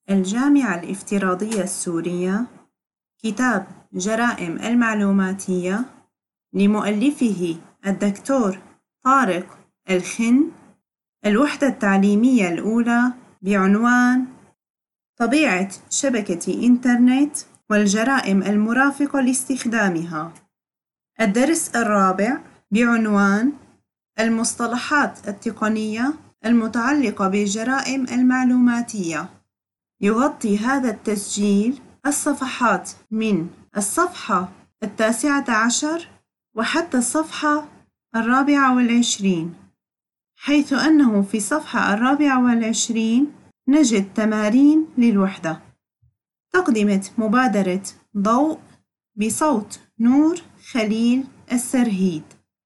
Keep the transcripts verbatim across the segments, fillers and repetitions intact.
الجامعة الافتراضية السورية، كتاب جرائم المعلوماتية لمؤلفه الدكتور طارق الخن. الوحدة التعليمية الأولى بعنوان طبيعة شبكة إنترنت والجرائم المرافقة لاستخدامها. الدرس الرابع بعنوان المصطلحات التقنية المتعلقة بالجرائم المعلوماتية. يغطي هذا التسجيل الصفحات من الصفحة التاسعة عشر وحتى الصفحة الرابعة والعشرين، حيث أنه في الصفحة الرابعة والعشرين نجد تمارين للوحدة. تقدمت مبادرة ضوء بصوت نور خليل السرهيد.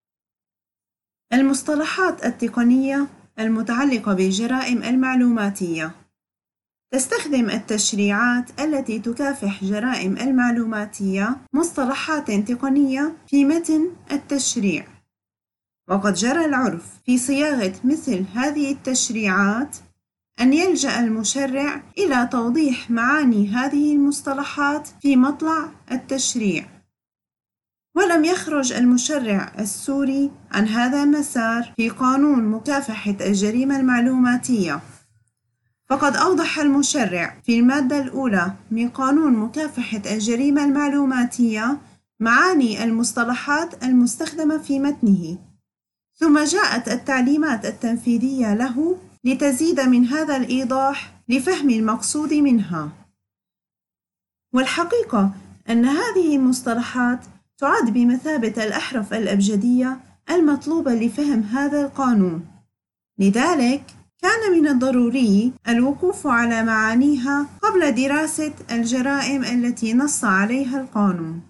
المصطلحات التقنية المتعلقة بالجرائم المعلوماتية. تستخدم التشريعات التي تكافح جرائم المعلوماتية مصطلحات تقنية في متن التشريع، وقد جرى العرف في صياغة مثل هذه التشريعات أن يلجأ المشرع إلى توضيح معاني هذه المصطلحات في مطلع التشريع. ولم يخرج المشرع السوري عن هذا المسار في قانون مكافحة الجريمة المعلوماتية، فقد أوضح المشرع في المادة الأولى من قانون مكافحة الجريمة المعلوماتية معاني المصطلحات المستخدمة في متنه، ثم جاءت التعليمات التنفيذية له لتزيد من هذا الإيضاح لفهم المقصود منها. والحقيقة أن هذه المصطلحات تعد بمثابة الأحرف الأبجدية المطلوبة لفهم هذا القانون، لذلك كان من الضروري الوقوف على معانيها قبل دراسة الجرائم التي نص عليها القانون.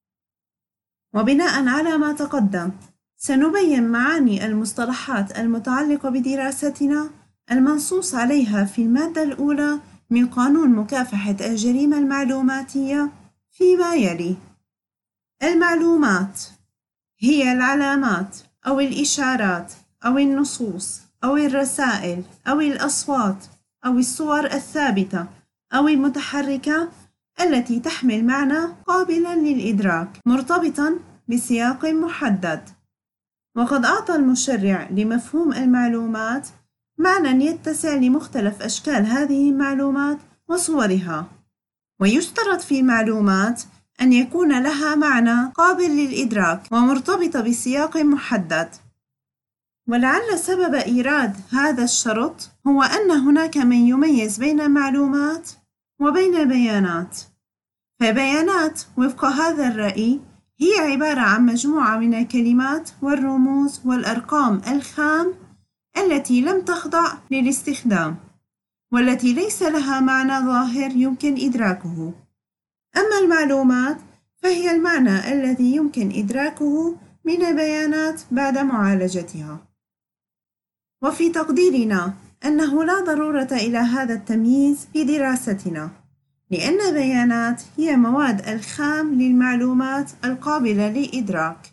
وبناء على ما تقدم سنبين معاني المصطلحات المتعلقة بدراستنا المنصوص عليها في المادة الأولى من قانون مكافحة الجريمة المعلوماتية فيما يلي. المعلومات هي العلامات أو الإشارات أو النصوص أو الرسائل أو الأصوات أو الصور الثابتة أو المتحركة التي تحمل معنى قابلا للإدراك مرتبطا بسياق محدد. وقد أعطى المشرع لمفهوم المعلومات معنى يتسع لمختلف أشكال هذه المعلومات وصورها، ويشترط في المعلومات أن يكون لها معنى قابل للإدراك ومرتبطة بسياق محدد. ولعل سبب إيراد هذا الشرط هو أن هناك من يميز بين معلومات وبين بيانات. فبيانات وفق هذا الرأي هي عبارة عن مجموعة من الكلمات والرموز والأرقام الخام التي لم تخضع للاستخدام، والتي ليس لها معنى ظاهر يمكن إدراكه. أما المعلومات فهي المعنى الذي يمكن إدراكه من البيانات بعد معالجتها. وفي تقديرنا أنه لا ضرورة إلى هذا التمييز في دراستنا، لأن البيانات هي مواد الخام للمعلومات القابلة للإدراك.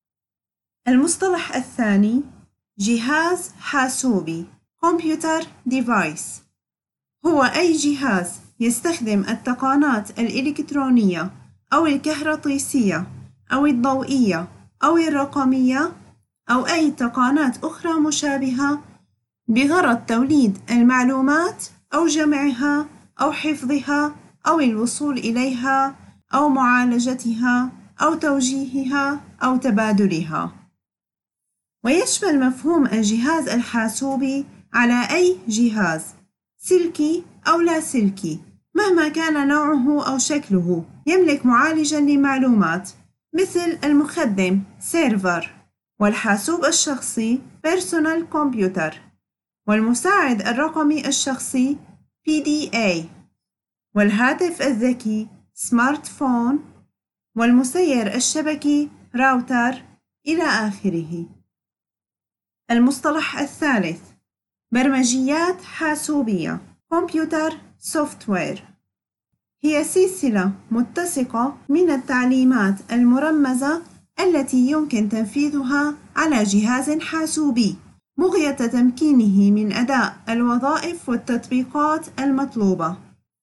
المصطلح الثاني جهاز حاسوبي Computer Device، هو أي جهاز يستخدم التقنيات الإلكترونية أو الكهرطيسية أو الضوئية أو الرقمية أو أي تقنيات أخرى مشابهة بغرض توليد المعلومات أو جمعها أو حفظها أو الوصول إليها أو معالجتها أو توجيهها أو تبادلها. ويشمل مفهوم الجهاز الحاسوبي على أي جهاز سلكي أو لا سلكي مهما كان نوعه أو شكله يملك معالجا لمعلومات مثل المخدم سيرفر، والحاسوب الشخصي Personal Computer، والمساعد الرقمي الشخصي بي دي إيه، والهاتف الذكي سمارت فون، والمسير الشبكي راوتر إلى آخره. المصطلح الثالث برمجيات حاسوبية Computer Software، هي سلسلة متسقة من التعليمات المرمزة التي يمكن تنفيذها على جهاز حاسوبي بغية تمكينه من أداء الوظائف والتطبيقات المطلوبة.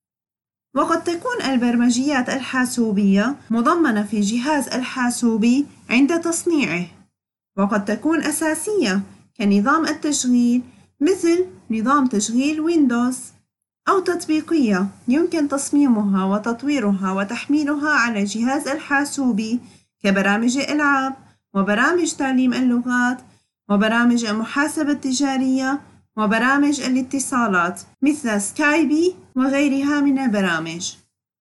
وقد تكون البرمجيات الحاسوبية مضمنة في الجهاز الحاسوبي عند تصنيعه، وقد تكون أساسية كنظام التشغيل مثل نظام تشغيل ويندوز، أو تطبيقية يمكن تصميمها وتطويرها وتحميلها على الجهاز الحاسوبي كبرامج الألعاب وبرامج تعليم اللغات وبرامج المحاسبة التجارية وبرامج الاتصالات مثل سكايبي وغيرها من البرامج.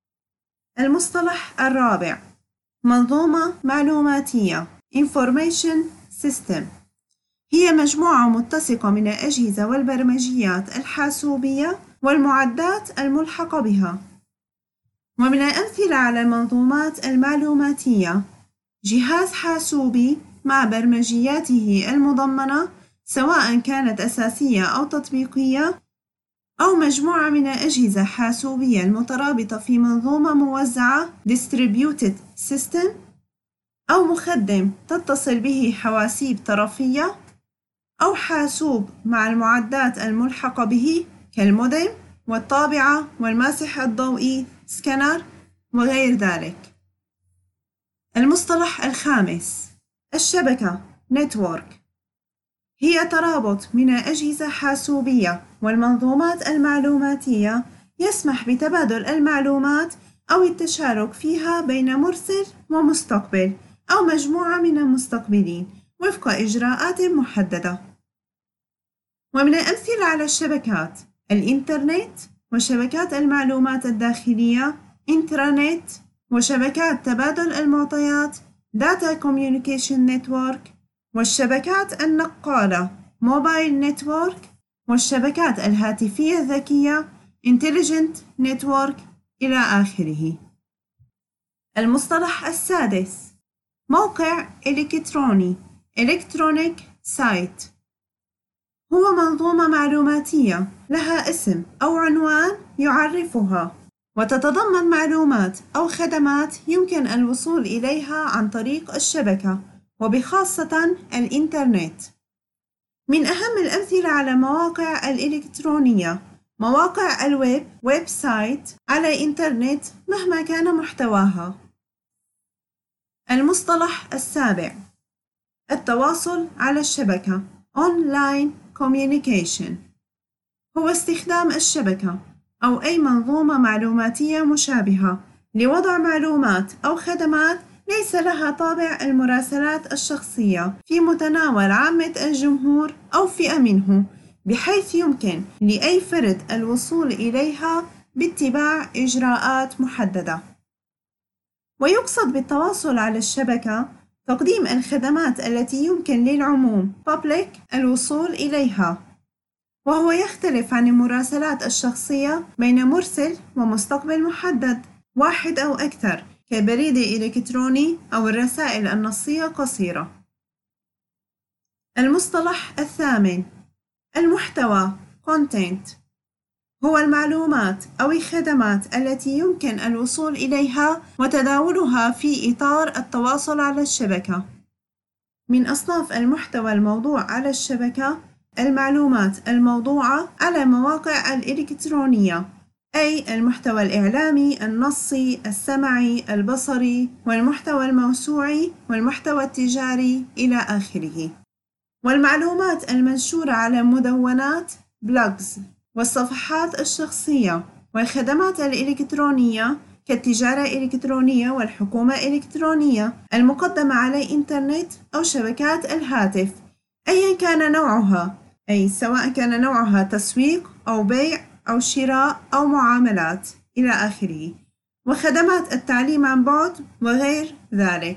المصطلح الرابع منظومة معلوماتية Information System، هي مجموعة متسقة من الأجهزة والبرمجيات الحاسوبية والمعدات الملحقة بها. ومن الأمثلة على المنظومات المعلوماتية جهاز حاسوبي مع برمجياته المضمنة سواء كانت أساسية أو تطبيقية، أو مجموعة من الأجهزة الحاسوبية المترابطة في منظومة موزعة Distributed System، أو مخدم تتصل به حواسيب طرفية، أو حاسوب مع المعدات الملحقة به كالمودم والطابعة والماسح الضوئي سكانر وغير ذلك. المصطلح الخامس الشبكة Network، هي ترابط من الأجهزة الحاسوبية والمنظومات المعلوماتية يسمح بتبادل المعلومات أو التشارك فيها بين مرسل ومستقبل أو مجموعة من المستقبلين وفق إجراءات محددة. ومن الأمثلة على الشبكات الإنترنت وشبكات المعلومات الداخلية إنترانت، وشبكات تبادل المعطيات Data Communication Network، والشبكات النقالة Mobile Network، والشبكات الهاتفية الذكية Intelligent Network إلى آخره. المصطلح السادس موقع إلكتروني Electronic Site، هو منظومة معلوماتية لها اسم أو عنوان يعرفها، وتتضمن معلومات أو خدمات يمكن الوصول إليها عن طريق الشبكة وبخاصة الإنترنت. من أهم الأمثلة على مواقع الإلكترونية مواقع الويب ويب سايت على الإنترنت مهما كان محتواها. المصطلح السابع التواصل على الشبكة Online Communication، هو استخدام الشبكة أو أي منظومة معلوماتية مشابهة لوضع معلومات أو خدمات ليس لها طابع المراسلات الشخصية في متناول عامة الجمهور أو فئة منه، بحيث يمكن لأي فرد الوصول إليها باتباع إجراءات محددة. ويقصد بالتواصل على الشبكة تقديم الخدمات التي يمكن للعموم Public الوصول إليها، وهو يختلف عن المراسلات الشخصية بين مرسل ومستقبل محدد واحد أو أكثر كبريد إلكتروني أو الرسائل النصية قصيرة. المصطلح الثامن المحتوى Content، هو المعلومات أو الخدمات التي يمكن الوصول إليها وتداولها في إطار التواصل على الشبكة. من أصناف المحتوى الموضوع على الشبكة المعلومات الموضوعة على مواقع الإلكترونية، أي المحتوى الإعلامي النصي السمعي البصري والمحتوى الموسوعي والمحتوى التجاري إلى آخره. والمعلومات المنشورة على مدونات بلوجز والصفحات الشخصية، والخدمات الإلكترونية كالتجارة الإلكترونية والحكومة الإلكترونية المقدمة على الإنترنت أو شبكات الهاتف أيا كان نوعها، أي سواء كان نوعها تسويق أو بيع أو شراء أو معاملات إلى آخره، وخدمات التعليم عن بعد وغير ذلك.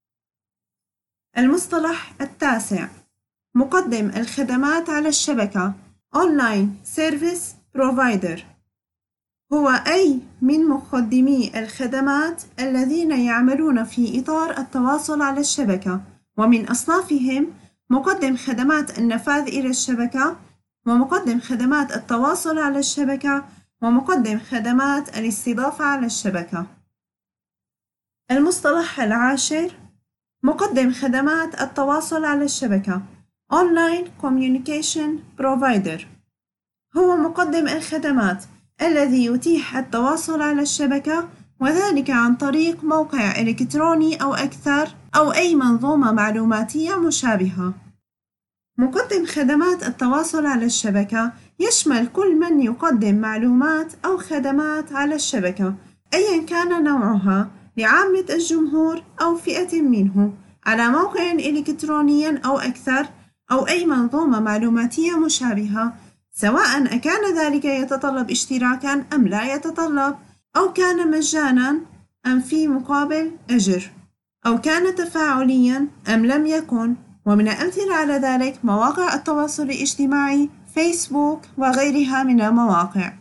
المصطلح التاسع مقدم الخدمات على الشبكة Online Service Provider، هو أي من مقدمي الخدمات الذين يعملون في إطار التواصل على الشبكة، ومن أصنافهم مقدم خدمات النفاذ إلى الشبكة، ومقدم خدمات التواصل على الشبكة، ومقدم خدمات الاستضافة على الشبكة. المصطلح العاشر مقدم خدمات التواصل على الشبكة Online Communication Provider، هو مقدم الخدمات الذي يتيح التواصل على الشبكة، وذلك عن طريق موقع إلكتروني أو أكثر أو أي منظومة معلوماتية مشابهة. مقدم خدمات التواصل على الشبكة يشمل كل من يقدم معلومات أو خدمات على الشبكة أيا كان نوعها لعامة الجمهور أو فئة منه على موقع إلكتروني أو أكثر أو أي منظومة معلوماتية مشابهة، سواء أكان ذلك يتطلب اشتراكا أم لا يتطلب، أو كان مجانا أم في مقابل أجر، أو كان تفاعليا أم لم يكن. ومن الأمثلة على ذلك مواقع التواصل الاجتماعي، فيسبوك وغيرها من المواقع.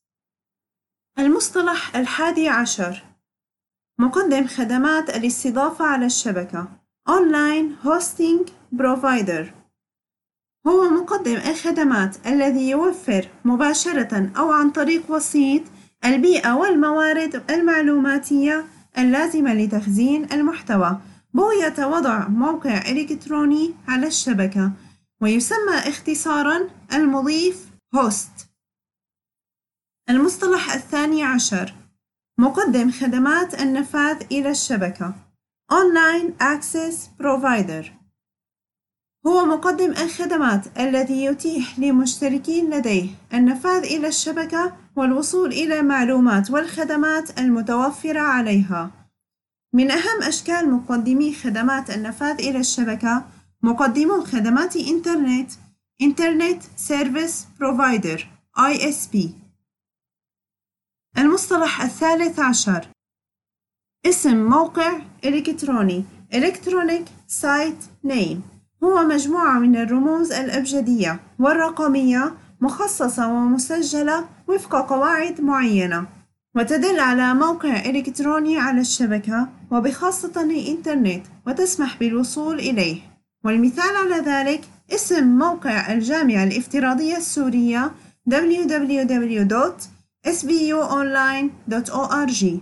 المصطلح الحادي عشر: مقدم خدمات الاستضافة على الشبكة Online Hosting Provider. هو مقدم الخدمات الذي يوفر مباشرة أو عن طريق وسيط البيئة والموارد المعلوماتية اللازمة لتخزين المحتوى بغية وضع موقع إلكتروني على الشبكة، ويسمى اختصاراً المضيف host. المصطلح الثاني عشر: مقدم خدمات النفاذ إلى الشبكة Online Access Provider. هو مقدم الخدمات الذي يتيح لمشتركين لديه النفاذ إلى الشبكة والوصول إلى معلومات والخدمات المتوفرة عليها. من أهم أشكال مقدمي خدمات النفاذ إلى الشبكة مقدمو خدمات إنترنت Internet Service Provider آي إس بي. المصطلح الثالث عشر: اسم موقع إلكتروني Electronic Site Name. هو مجموعة من الرموز الأبجدية والرقمية مخصصة ومسجلة وفق قواعد معينة، وتدل على موقع إلكتروني على الشبكة وبخاصة الإنترنت، وتسمح بالوصول إليه. والمثال على ذلك اسم موقع الجامعة الافتراضية السورية دبليو دبليو دبليو دوت إس بي يو أونلاين دوت أو آر جي.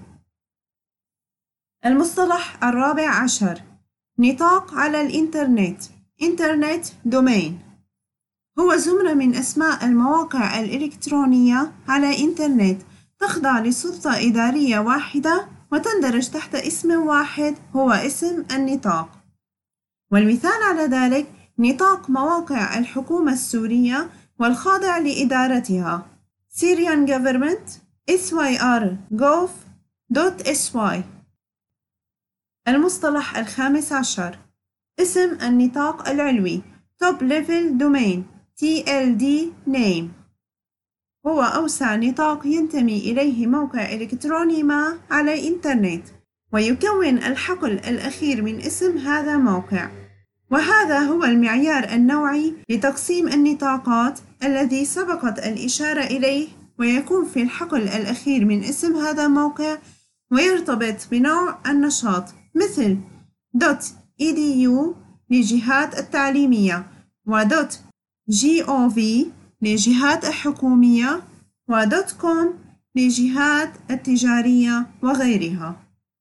المصطلح الرابع عشر: نطاق على الإنترنت Internet Domain. هو زمرة من أسماء المواقع الإلكترونية على إنترنت تخضع لسلطة إدارية واحدة وتندرج تحت اسم واحد هو اسم النطاق. والمثال على ذلك نطاق مواقع الحكومة السورية والخاضع لإدارتها Syrian Government إس واي آر جوف دوت إس واي. المصطلح الخامس عشر: اسم النطاق العلوي Top Level Domain تي إل دي Name. هو أوسع نطاق ينتمي إليه موقع إلكتروني ما على الإنترنت، ويكون الحقل الأخير من اسم هذا الموقع، وهذا هو المعيار النوعي لتقسيم النطاقات الذي سبقت الإشارة إليه، ويكون في الحقل الأخير من اسم هذا الموقع ويرتبط بنوع النشاط مثل .edu للجهات التعليمية و .gov للجهات الحكومية و .com للجهات التجارية وغيرها.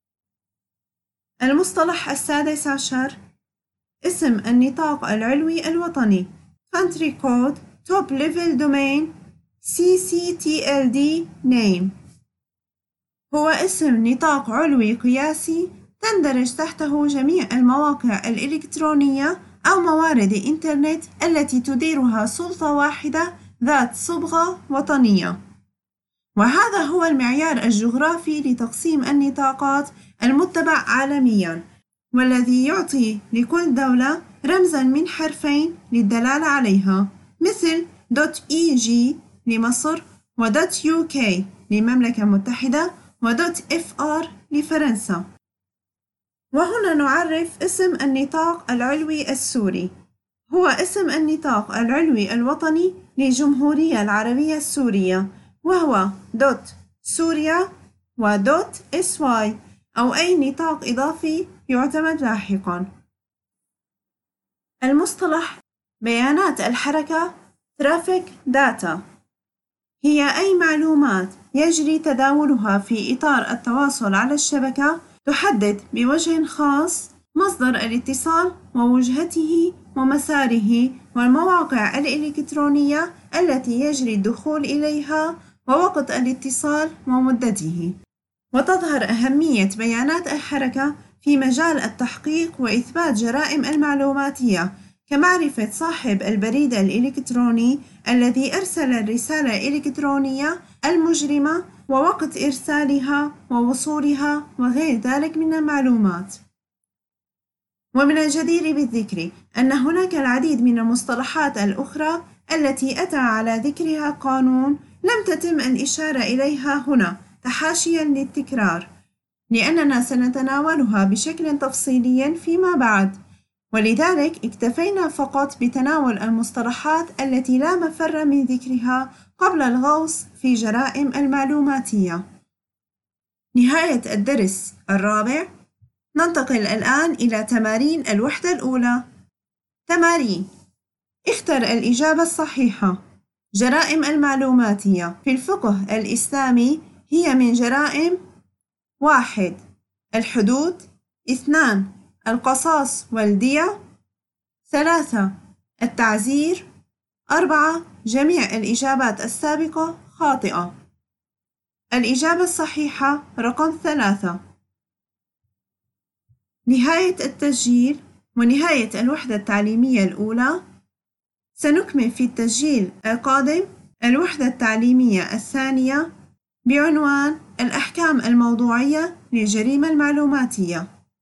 المصطلح السادس عشر: اسم النطاق العلوي الوطني Country Code Top Level Domain سي سي تي إل دي Name. هو اسم نطاق علوي قياسي تندرج تحته جميع المواقع الإلكترونية أو موارد الإنترنت التي تديرها سلطة واحدة ذات صبغة وطنية، وهذا هو المعيار الجغرافي لتقسيم النطاقات المتبع عالمياً، والذي يعطي لكل دولة رمزاً من حرفين للدلالة عليها مثل .eg لمصر و .uk للمملكة المتحدة و .fr لفرنسا. وهنا نعرف اسم النطاق العلوي السوري. هو اسم النطاق العلوي الوطني للجمهورية العربية السورية، وهو .سوريا و .sy أو أي نطاق إضافي يعتمد لاحقاً. المصطلح بيانات الحركة Traffic Data هي أي معلومات يجري تداولها في إطار التواصل على الشبكة تحدد بوجه خاص مصدر الاتصال ووجهته ومساره والمواقع الإلكترونية التي يجري الدخول إليها ووقت الاتصال ومدته. وتظهر أهمية بيانات الحركة في مجال التحقيق وإثبات جرائم المعلوماتية، كمعرفة صاحب البريد الإلكتروني الذي أرسل الرسالة الإلكترونية المجرمة ووقت إرسالها ووصولها وغير ذلك من المعلومات. ومن الجدير بالذكر أن هناك العديد من المصطلحات الأخرى التي أتى على ذكرها قانون لم تتم الإشارة إليها هنا تحاشيا للتكرار، لأننا سنتناولها بشكل تفصيلي فيما بعد، ولذلك اكتفينا فقط بتناول المصطلحات التي لا مفر من ذكرها قبل الغوص في جرائم المعلوماتية. نهاية الدرس الرابع. ننتقل الآن إلى تمارين الوحدة الأولى. تمارين: اختر الإجابة الصحيحة. جرائم المعلوماتية في الفقه الإسلامي هي من جرائم: واحد الحدود، اثنان القصاص والدية، ثلاثة التعزير، أربعة جميع الإجابات السابقة خاطئة. الإجابة الصحيحة رقم ثلاثة. نهاية التسجيل ونهاية الوحدة التعليمية الأولى. سنكمل في التسجيل القادم الوحدة التعليمية الثانية بعنوان الأحكام الموضوعية للجريمة المعلوماتية.